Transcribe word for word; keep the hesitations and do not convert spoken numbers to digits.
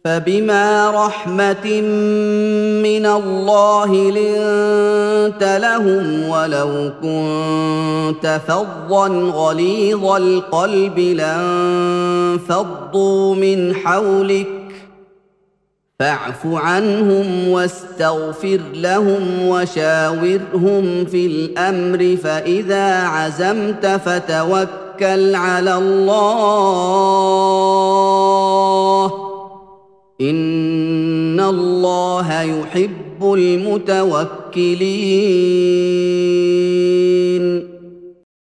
فبما رحمة من الله لنت لهم ولو كنت فظا غليظ القلب لانفضوا من حولك فاعف عنهم واستغفر لهم وشاورهم في الأمر فإذا عزمت فتوكل على الله إن الله يحب المتوكلين